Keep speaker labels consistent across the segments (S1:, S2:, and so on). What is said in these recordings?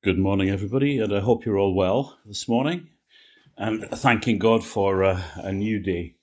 S1: Good morning, everybody, and I hope you're all well this morning, and thanking God for a new day.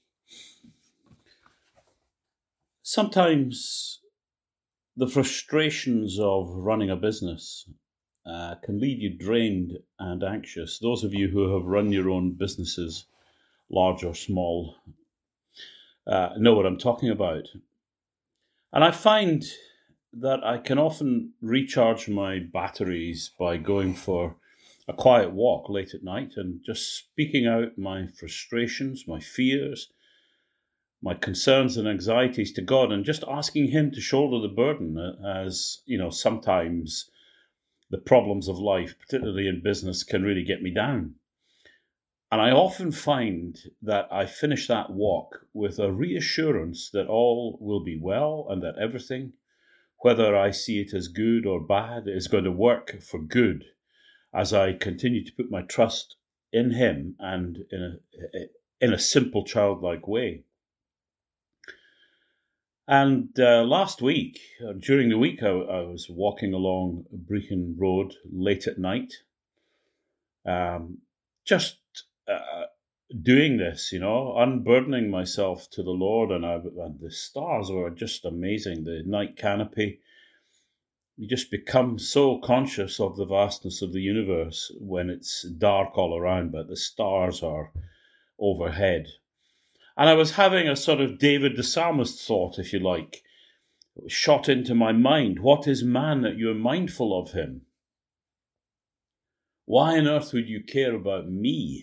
S1: Sometimes the frustrations of running a business can leave you drained and anxious. Those of you who have run your own businesses, large or small, know what I'm talking about. And I find that I can often recharge my batteries by going for a quiet walk late at night and just speaking out my frustrations, my fears, my concerns and anxieties to God, and just asking Him to shoulder the burden, as you know, sometimes the problems of life, particularly in business, can really get me down. And I often find that I finish that walk with a reassurance that all will be well and that everything, whether I see it as good or bad, is going to work for good as I continue to put my trust in Him and in a simple childlike way. And last week, during the week, I was walking along Brecon Road late at night, just doing this, unburdening myself to the Lord, and the stars were just amazing. The night canopy. You just become so conscious of the vastness of the universe when it's dark all around, but the stars are overhead. And I was having a sort of David the Psalmist thought, if you like. It was shot into my mind. What is man that you are mindful of him? Why on earth would you care about me?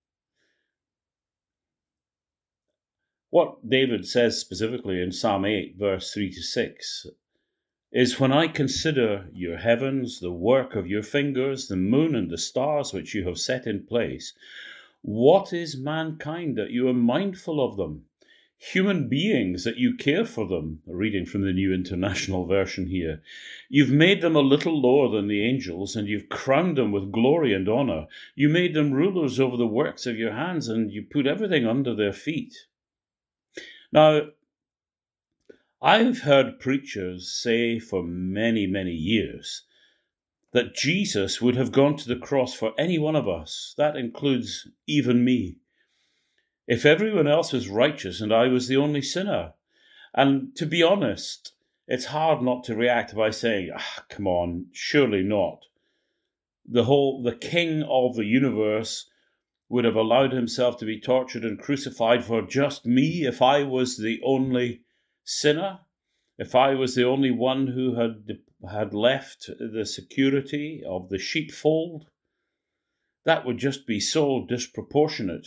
S1: What David says specifically in Psalm 8, verse 3-6, is when I consider your heavens, the work of your fingers, the moon and the stars which you have set in place, what is mankind that you are mindful of them? Human beings that you care for them, reading from the New International Version here. You've made them a little lower than the angels, and you've crowned them with glory and honor. You made them rulers over the works of your hands, and you put everything under their feet. Now, I've heard preachers say for many, many years that Jesus would have gone to the cross for any one of us. That includes even me. If everyone else was righteous and I was the only sinner. And to be honest, it's hard not to react by saying, come on, surely not. The king of the universe would have allowed himself to be tortured and crucified for just me if I was the only sinner, if I was the only one who had left the security of the sheepfold. That would just be so disproportionate.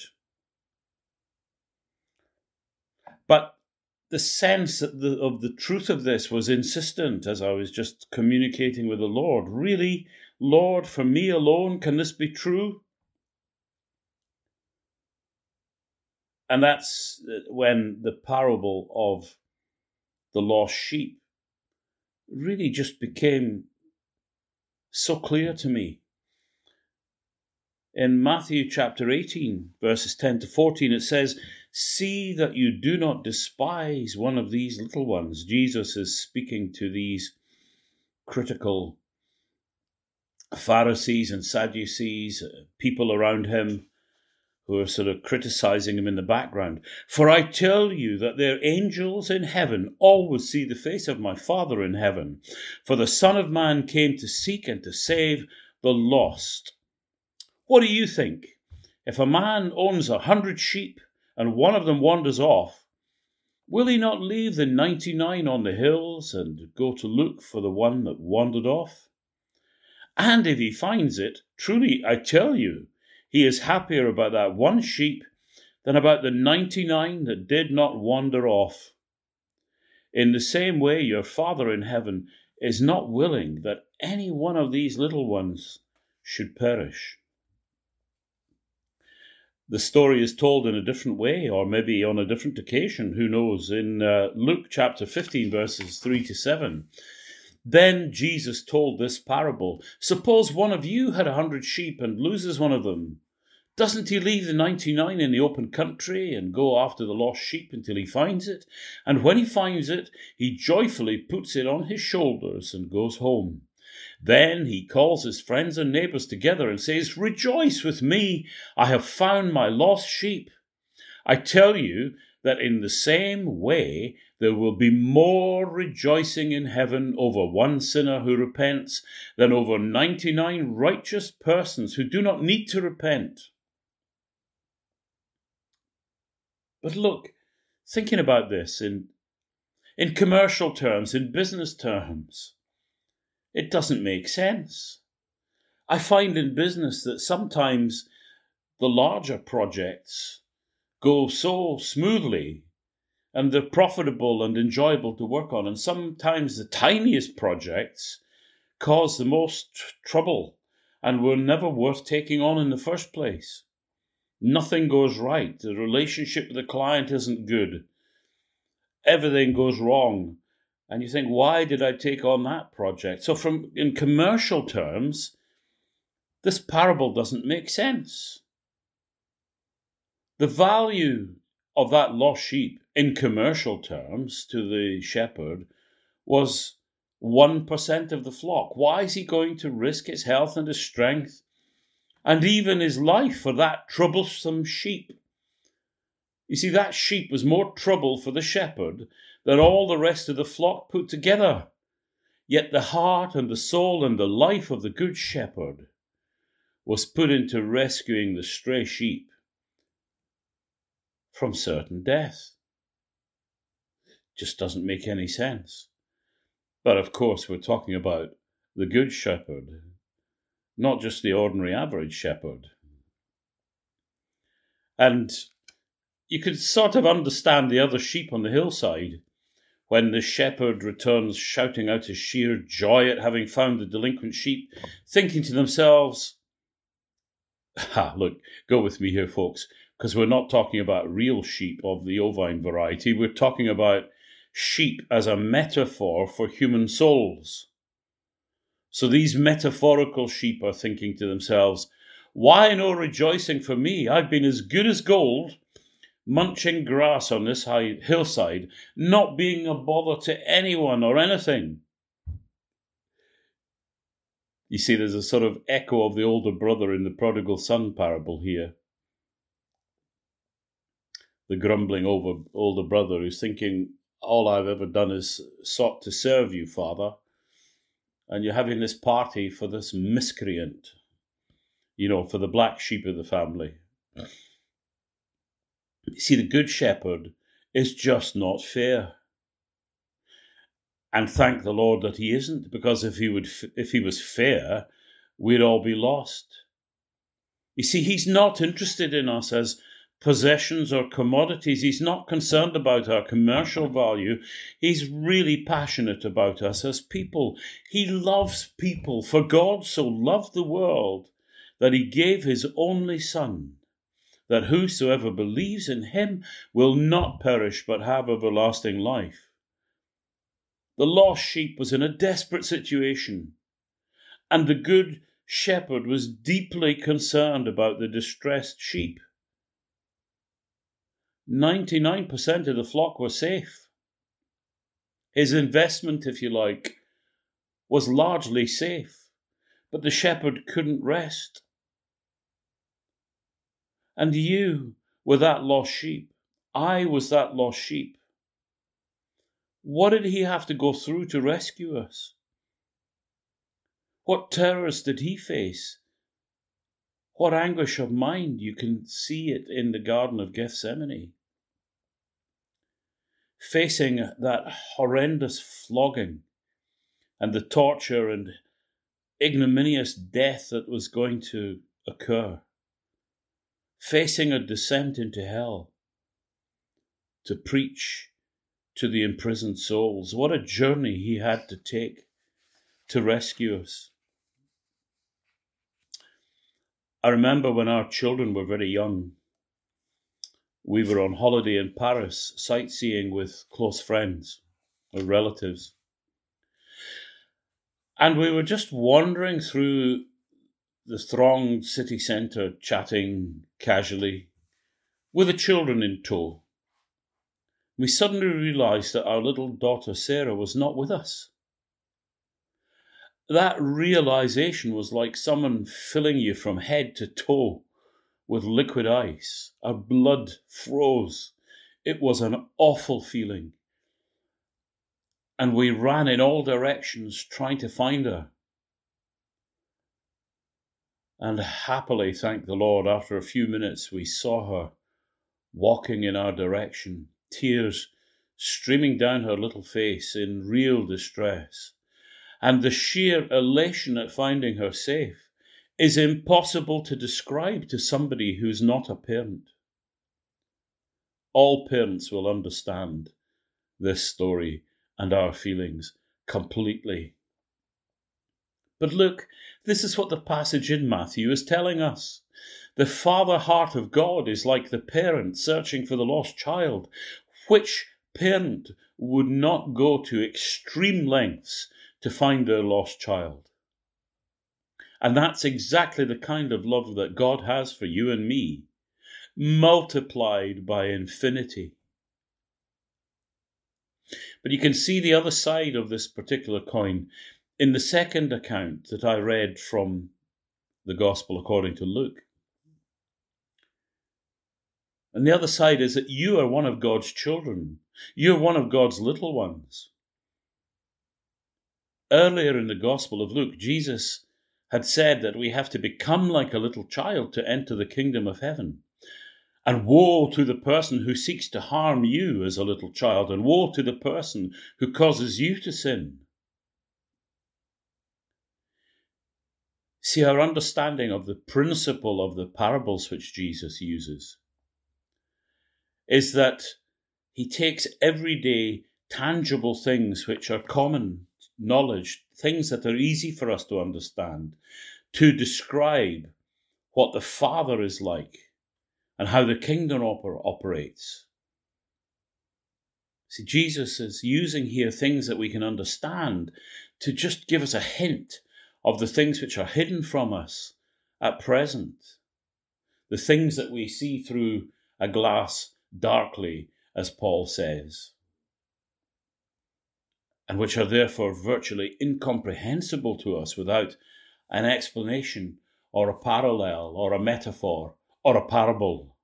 S1: But the sense of the truth of this was insistent as I was just communicating with the Lord. Really, Lord, for me alone, can this be true? And that's when the parable of the lost sheep really just became so clear to me. In Matthew chapter 18, verses 10-14, it says, "See that you do not despise one of these little ones." Jesus is speaking to these critical Pharisees and Sadducees, people around him, who are sort of criticizing him in the background. "For I tell you that their angels in heaven always see the face of my Father in heaven. For the Son of Man came to seek and to save the lost." What do you think? If a man owns 100 sheep and one of them wanders off, will he not leave the 99 on the hills and go to look for the one that wandered off? And if he finds it, truly I tell you, he is happier about that one sheep than about the 99 that did not wander off. In the same way, your Father in heaven is not willing that any one of these little ones should perish. The story is told in a different way, or maybe on a different occasion, who knows, in Luke chapter 15, verses 3-7. Then Jesus told this parable. Suppose one of you had 100 sheep and loses one of them. Doesn't he leave the 99 in the open country and go after the lost sheep until he finds it? And when he finds it, he joyfully puts it on his shoulders and goes home. Then he calls his friends and neighbors together and says, "Rejoice with me, I have found my lost sheep." I tell you that in the same way there will be more rejoicing in heaven over one sinner who repents than over 99 righteous persons who do not need to repent. But look, thinking about this in commercial terms, in business terms, it doesn't make sense. I find in business that sometimes the larger projects go so smoothly and they're profitable and enjoyable to work on, and sometimes the tiniest projects cause the most trouble and were never worth taking on in the first place. Nothing goes right. The relationship with the client isn't good. Everything goes wrong. And you think, why did I take on that project? So in commercial terms, this parable doesn't make sense. The value of that lost sheep in commercial terms to the shepherd was 1% of the flock. Why is he going to risk his health and his strength and even his life for that troublesome sheep? You see, that sheep was more trouble for the shepherd than all the rest of the flock put together. Yet the heart and the soul and the life of the good shepherd was put into rescuing the stray sheep from certain death. Just doesn't make any sense. But of course, we're talking about the good shepherd, not just the ordinary average shepherd. And you could sort of understand the other sheep on the hillside when the shepherd returns shouting out his sheer joy at having found the delinquent sheep, thinking to themselves, look, go with me here, folks, because we're not talking about real sheep of the ovine variety. We're talking about sheep as a metaphor for human souls. So these metaphorical sheep are thinking to themselves, why no rejoicing for me? I've been as good as gold, munching grass on this hillside, not being a bother to anyone or anything. You see, there's a sort of echo of the older brother in the prodigal son parable here. The grumbling older brother who's thinking, all I've ever done is sought to serve you, Father, and you're having this party for this miscreant, for the black sheep of the family. You see, the good shepherd is just not fair. And thank the Lord that he isn't, because if he was fair, we'd all be lost. You see, he's not interested in us as possessions or commodities. He's not concerned about our commercial value. He's really passionate about us as people. He loves people. For God so loved the world that he gave his only Son, that whosoever believes in him will not perish but have everlasting life. The lost sheep was in a desperate situation, and the good shepherd was deeply concerned about the distressed sheep. 99% of the flock were safe. His investment, if you like, was largely safe, but the shepherd couldn't rest. And you were that lost sheep. I was that lost sheep. What did he have to go through to rescue us? What terrors did he face? What anguish of mind? You can see it in the Garden of Gethsemane. Facing that horrendous flogging and the torture and ignominious death that was going to occur. Facing a descent into hell to preach to the imprisoned souls. What a journey he had to take to rescue us. I remember when our children were very young, we were on holiday in Paris, sightseeing with close friends or relatives. And we were just wandering through the thronged city centre, chatting casually, with the children in tow. We suddenly realised that our little daughter Sarah was not with us. that realization was like someone filling you from head to toe with liquid ice. Our blood froze. It was an awful feeling. And we ran in all directions trying to find her. And happily, thank the Lord, after a few minutes we saw her walking in our direction, tears streaming down her little face in real distress. And the sheer elation at finding her safe is impossible to describe to somebody who's not a parent. All parents will understand this story and our feelings completely. But look, this is what the passage in Matthew is telling us. The Father heart of God is like the parent searching for the lost child. Which parent would not go to extreme lengths to find their lost child? And that's exactly the kind of love that God has for you and me, multiplied by infinity. But you can see the other side of this particular coin in the second account that I read from the Gospel according to Luke. And the other side is that you are one of God's children. You're one of God's little ones. Earlier in the Gospel of Luke, Jesus had said that we have to become like a little child to enter the kingdom of heaven. And woe to the person who seeks to harm you as a little child, and woe to the person who causes you to sin. See, our understanding of the principle of the parables which Jesus uses is that he takes everyday, tangible things which are common knowledge, things that are easy for us to understand, to describe what the Father is like and how the kingdom operates. See, Jesus is using here things that we can understand to just give us a hint of the things which are hidden from us at present, the things that we see through a glass darkly, as Paul says, and which are therefore virtually incomprehensible to us without an explanation or a parallel or a metaphor or a parable.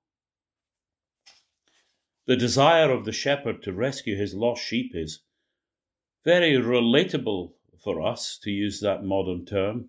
S1: The desire of the shepherd to rescue his lost sheep is very relatable for us, to use that modern term,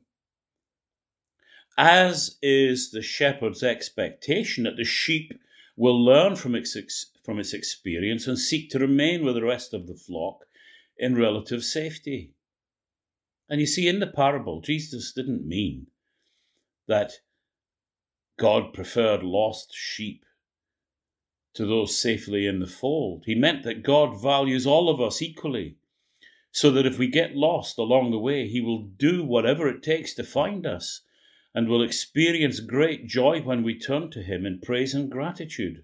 S1: as is the shepherd's expectation that the sheep will learn from its experience and seek to remain with the rest of the flock in relative safety. And you see, in the parable, Jesus didn't mean that God preferred lost sheep to those safely in the fold. He meant that God values all of us equally, so that if we get lost along the way, he will do whatever it takes to find us and will experience great joy when we turn to him in praise and gratitude.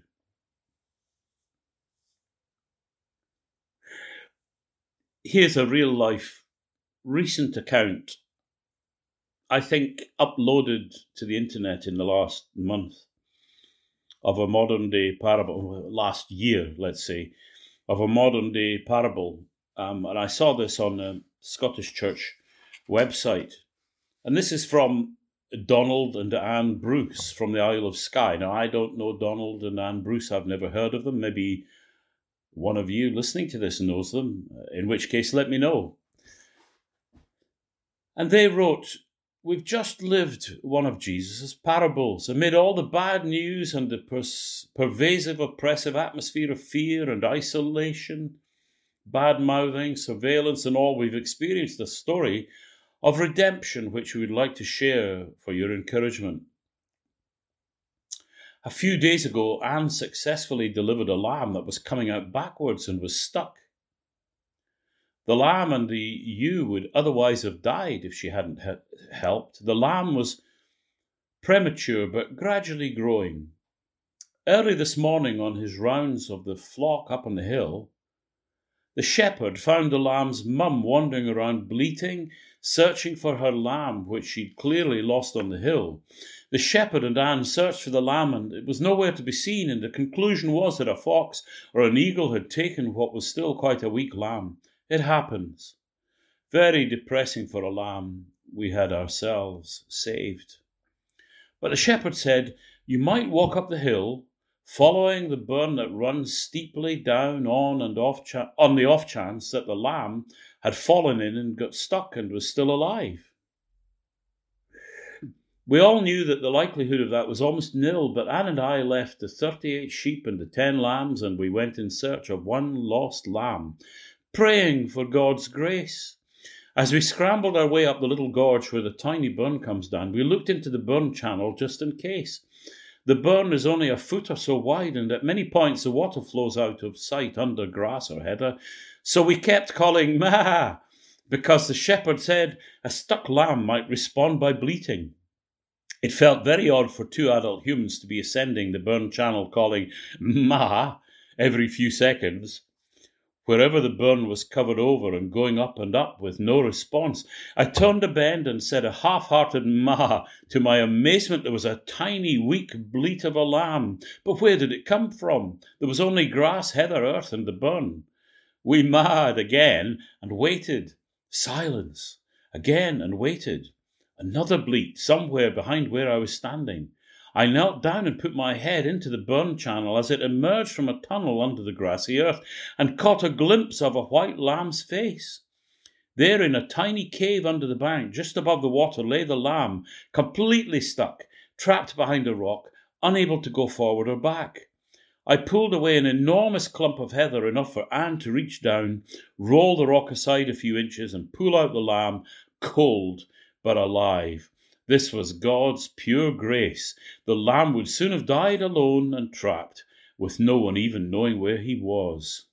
S1: Here's a real-life recent account, I think uploaded to the internet in the last month, of a modern-day parable, last year, let's say, of a modern-day parable. And I saw this on the Scottish Church website. And this is from Donald and Anne Bruce from the Isle of Skye. Now, I don't know Donald and Anne Bruce. I've never heard of them. Maybe one of you listening to this knows them, in which case let me know. And they wrote, "We've just lived one of Jesus' parables. Amid all the bad news and the pervasive, oppressive atmosphere of fear and isolation, bad-mouthing, surveillance and all, we've experienced a story of redemption which we would like to share for your encouragement. A few days ago, Anne successfully delivered a lamb that was coming out backwards and was stuck. The lamb and the ewe would otherwise have died if she hadn't helped. The lamb was premature but gradually growing. Early this morning, on his rounds of the flock up on the hill, the shepherd found the lamb's mum wandering around bleating, searching for her lamb, which she'd clearly lost on the hill. The shepherd and Anne searched for the lamb, and it was nowhere to be seen, and the conclusion was that a fox or an eagle had taken what was still quite a weak lamb. It happens. Very depressing for a lamb we had ourselves saved. But the shepherd said, "You might walk up the hill, following the burn that runs steeply down on the off chance that the lamb had fallen in and got stuck and was still alive." We all knew that the likelihood of that was almost nil, but Anne and I left the 38 sheep and the 10 lambs, and we went in search of one lost lamb, praying for God's grace. As we scrambled our way up the little gorge where the tiny burn comes down, we looked into the burn channel just in case. The burn is only a foot or so wide, and at many points the water flows out of sight under grass or heather. So we kept calling "Ma!" because the shepherd said a stuck lamb might respond by bleating. It felt very odd for 2 adult humans to be ascending the burn channel calling "Ma" every few seconds. Wherever the burn was covered over and going up and up with no response, I turned a bend and said a half-hearted "Ma." To my amazement, there was a tiny, weak bleat of a lamb. But where did it come from? There was only grass, heather, earth, and the burn. We "ma'd" again and waited. Silence. Again and waited. Another bleat somewhere behind where I was standing. I knelt down and put my head into the burn channel as it emerged from a tunnel under the grassy earth and caught a glimpse of a white lamb's face. There in a tiny cave under the bank, just above the water, lay the lamb, completely stuck, trapped behind a rock, unable to go forward or back. I pulled away an enormous clump of heather, enough for Anne to reach down, roll the rock aside a few inches and pull out the lamb, cold but alive. This was God's pure grace. The lamb would soon have died alone and trapped, with no one even knowing where he was.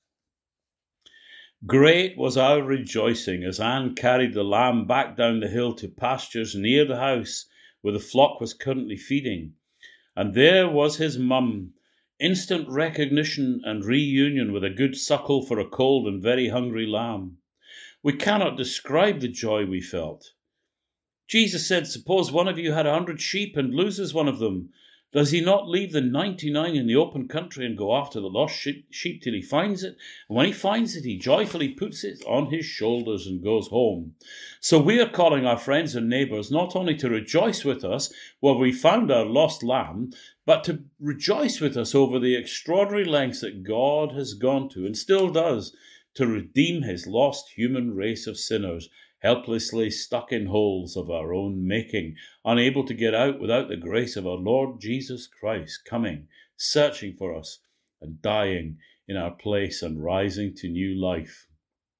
S1: Great was our rejoicing as Anne carried the lamb back down the hill to pastures near the house where the flock was currently feeding. And there was his mum, instant recognition and reunion with a good suckle for a cold and very hungry lamb. We cannot describe the joy we felt. Jesus said, "Suppose one of you had 100 sheep and loses one of them. Does he not leave the 99 in the open country and go after the lost sheep till he finds it? And when he finds it, he joyfully puts it on his shoulders and goes home." So we are calling our friends and neighbours not only to rejoice with us where we found our lost lamb, but to rejoice with us over the extraordinary lengths that God has gone to and still does to redeem his lost human race of sinners, helplessly stuck in holes of our own making, unable to get out without the grace of our Lord Jesus Christ coming, searching for us, and dying in our place and rising to new life.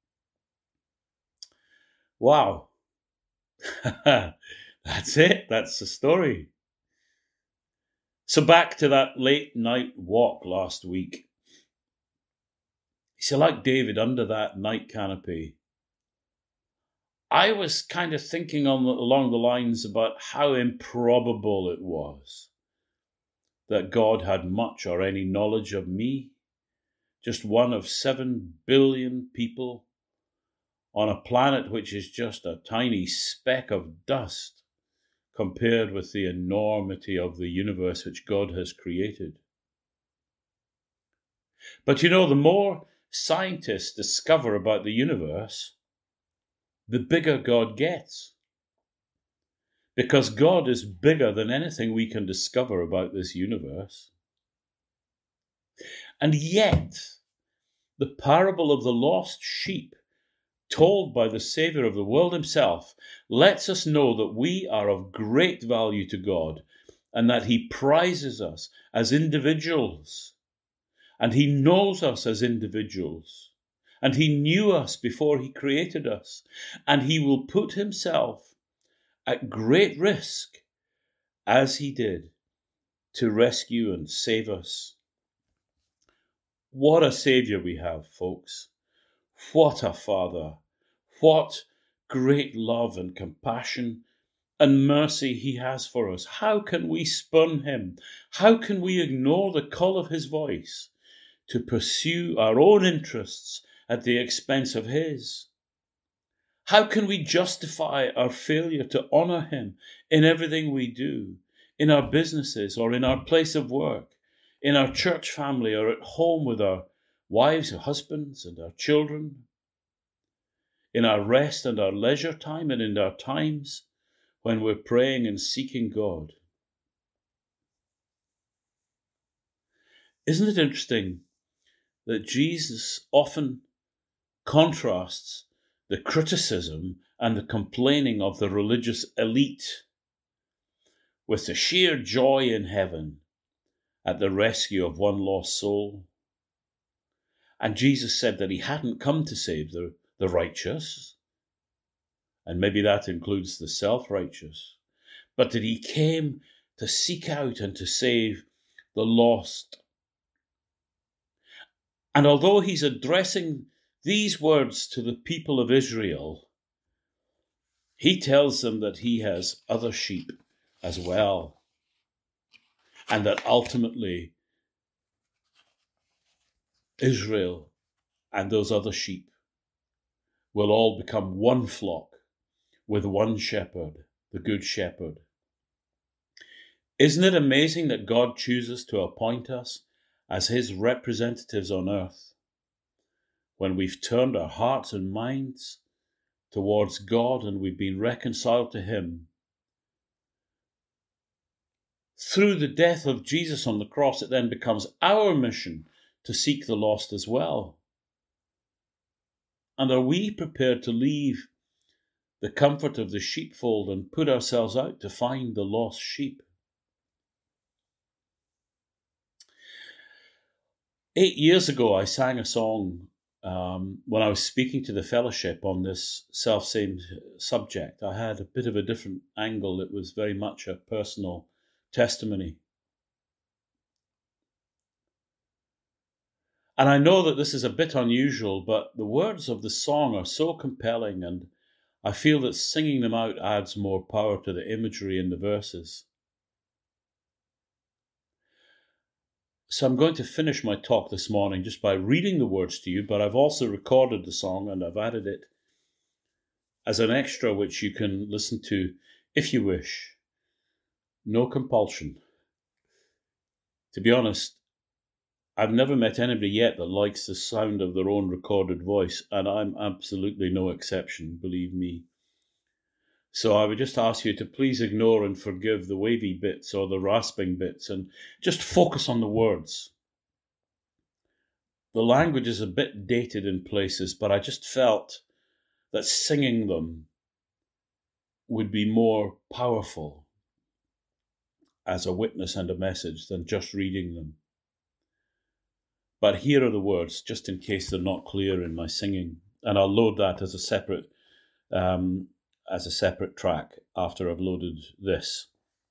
S1: Wow. That's it. That's the story. So back to that late night walk last week. So like David under that night canopy, I was kind of thinking along the lines about how improbable it was that God had much or any knowledge of me, just one of 7 billion people on a planet which is just a tiny speck of dust compared with the enormity of the universe which God has created. But you know, the more scientists discover about the universe, the bigger God gets. Because God is bigger than anything we can discover about this universe. And yet, the parable of the lost sheep, told by the Saviour of the world himself, lets us know that we are of great value to God and that he prizes us as individuals. And he knows us as individuals. And he knew us before he created us. And he will put himself at great risk, as he did, to rescue and save us. What a Saviour we have, folks. What a Father. What great love and compassion and mercy he has for us. How can we spurn him? How can we ignore the call of his voice to pursue our own interests at the expense of his? How can we justify our failure to honour him in everything we do, in our businesses or in our place of work, in our church family or at home with our wives or husbands and our children? in our rest and our leisure time and in our times when we're praying and seeking God. Isn't it interesting that Jesus often contrasts the criticism and the complaining of the religious elite with the sheer joy in heaven at the rescue of one lost soul? And Jesus said that he hadn't come to save the righteous, and maybe that includes the self-righteous, but that he came to seek out and to save the lost. And although he's addressing these words to the people of Israel, he tells them that he has other sheep as well, and that ultimately Israel and those other sheep will all become one flock with one shepherd, the Good Shepherd. Isn't it amazing that God chooses to appoint us as his representatives on earth when we've turned our hearts and minds towards God and we've been reconciled to him? Through the death of Jesus on the cross, it then becomes our mission to seek the lost as well. And are we prepared to leave the comfort of the sheepfold and put ourselves out to find the lost sheep? 8 years ago, I sang a song when I was speaking to the fellowship on this self-same subject. I had a bit of a different angle. It was very much a personal testimony. And I know that this is a bit unusual, but the words of the song are so compelling, and I feel that singing them out adds more power to the imagery in the verses. So I'm going to finish my talk this morning just by reading the words to you, but I've also recorded the song and I've added it as an extra which you can listen to if you wish. No compulsion. To be honest, I've never met anybody yet that likes the sound of their own recorded voice, and I'm absolutely no exception, believe me. So I would just ask you to please ignore and forgive the wavy bits or the rasping bits and just focus on the words. The language is a bit dated in places, but I just felt that singing them would be more powerful as a witness and a message than just reading them. But here are the words, just in case they're not clear in my singing, and I'll load that as a separate track after I've loaded this.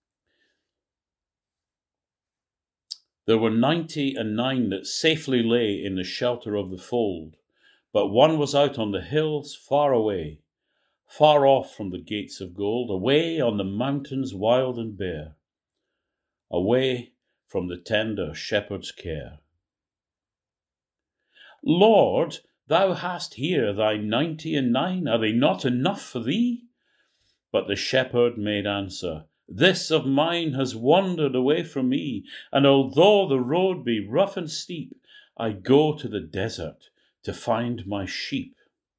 S1: There were 99 that safely lay in the shelter of the fold, but one was out on the hills far away, far off from the gates of gold, away on the mountains wild and bare, away from the tender shepherd's care. Lord, thou hast here thy 99, are they not enough for thee? But the shepherd made answer, This of mine has wandered away from me, and although the road be rough and steep, I go to the desert to find my sheep.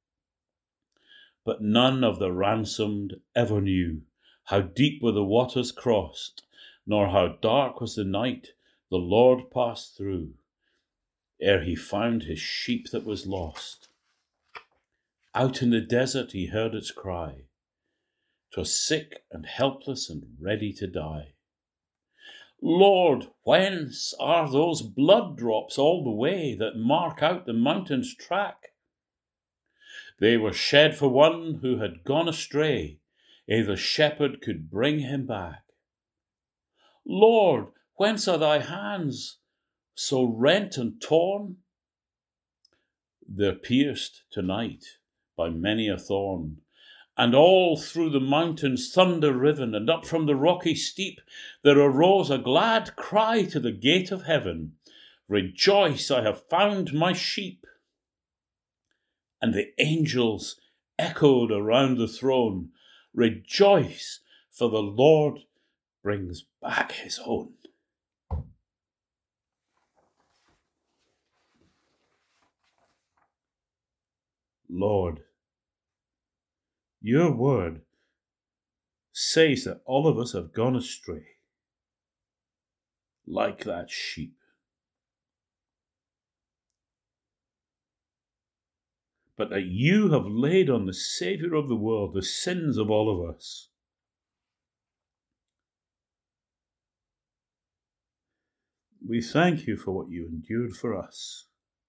S1: But none of the ransomed ever knew how deep were the waters crossed, nor how dark was the night the Lord passed through, ere he found his sheep that was lost. Out in the desert he heard its cry. 'Twas sick and helpless and ready to die. Lord, whence are those blood drops all the way that mark out the mountain's track? They were shed for one who had gone astray, ere the shepherd could bring him back. Lord, whence are thy hands so rent and torn? They're pierced tonight by many a thorn, and all through the mountains thunder riven, and up from the rocky steep there arose a glad cry to the gate of heaven, Rejoice, I have found my sheep. And the angels echoed around the throne, Rejoice, for the Lord brings back his own. Lord, Your word says that all of us have gone astray, like that sheep. But that you have laid on the Saviour of the world the sins of all of us. We thank you for what you endured for us,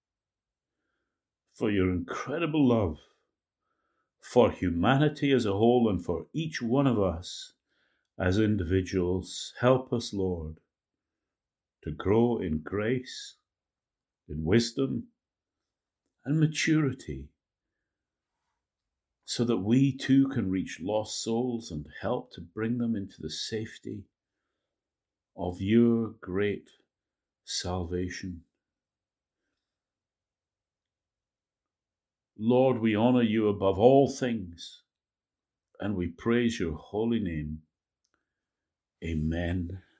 S1: for your incredible love, for humanity as a whole, and for each one of us as individuals. Help us, Lord, to grow in grace, in wisdom, and maturity, so that we too can reach lost souls and help to bring them into the safety of your great salvation. Lord, we honor you above all things, and we praise your holy name. Amen